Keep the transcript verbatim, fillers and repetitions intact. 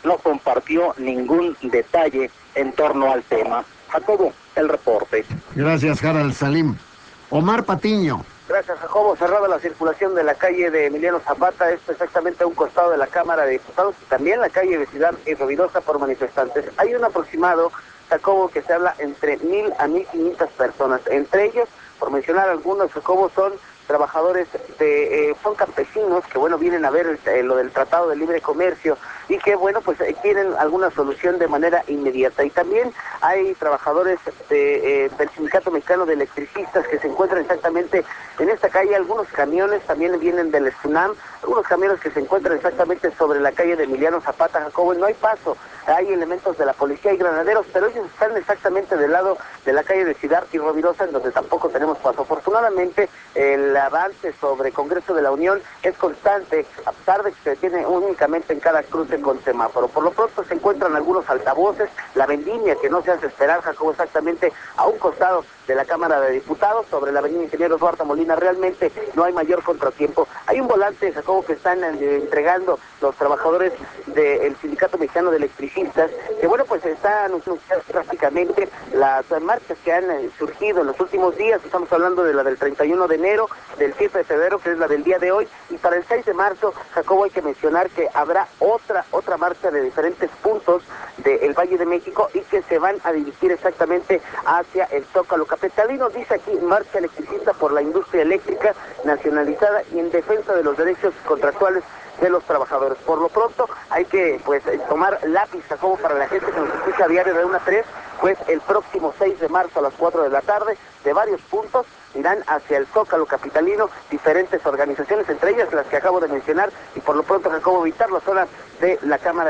no compartió ningún detalle en torno al tema. Jacobo, el reporte. Gracias, Harold Salim. Omar Patiño. Gracias, Jacobo. Cerrada la circulación de la calle de Emiliano Zapata, esto exactamente a un costado de la Cámara de Diputados, y también la calle Ciudad y Rovirosa por manifestantes. Hay un aproximado, Jacobo, que se habla entre mil a mil quinientas personas. Entre ellos, por mencionar algunos, Jacobo, son trabajadores de, eh, son campesinos que, bueno, vienen a ver eh, lo del Tratado de Libre Comercio y que, bueno, pues eh, quieren alguna solución de manera inmediata. Y también hay trabajadores de, eh, del Sindicato Mexicano de Electricistas que se encuentran exactamente en esta calle. Algunos camiones también vienen del SUNAM, algunos camiones que se encuentran exactamente sobre la calle de Emiliano Zapata, Jacobo. No hay paso, hay elementos de la policía y granaderos, pero ellos están exactamente del lado de la calle de Ciudad y Rovirosa, en donde tampoco tenemos paso. Afortunadamente, el avance sobre Congreso de la Unión es constante, a pesar de que se detiene únicamente en cada cruce con semáforo. Por lo pronto se encuentran algunos altavoces, la vendimia que no se hace esperar, Jacobo, exactamente a un costado de la Cámara de Diputados, sobre la avenida Ingeniero Duarte Molina. Realmente no hay mayor contratiempo. Hay un volante, Jacobo, que están eh, entregando los trabajadores del Sindicato Mexicano de Electricistas, que, bueno, pues están anunciando prácticamente las marchas que han eh, surgido en los últimos días. Estamos hablando de la del treinta y uno de enero, del siete de febrero, que es la del día de hoy, y para el seis de marzo, Jacobo, hay que mencionar que habrá otra otra marcha de diferentes puntos del Valle de México y que se van a dirigir exactamente hacia el Zócalo capitalino. Dice aquí: marcha electricista por la industria eléctrica nacionalizada y en defensa de los derechos contractuales de los trabajadores. Por lo pronto hay que, pues, tomar lápiz, Jacobo, para la gente que nos escucha a diario de una a tres, pues el próximo seis de marzo a las cuatro de la tarde, de varios puntos irán hacia el Zócalo capitalino diferentes organizaciones, entre ellas las que acabo de mencionar, y por lo pronto, Jacobo, evitar la zona de la Cámara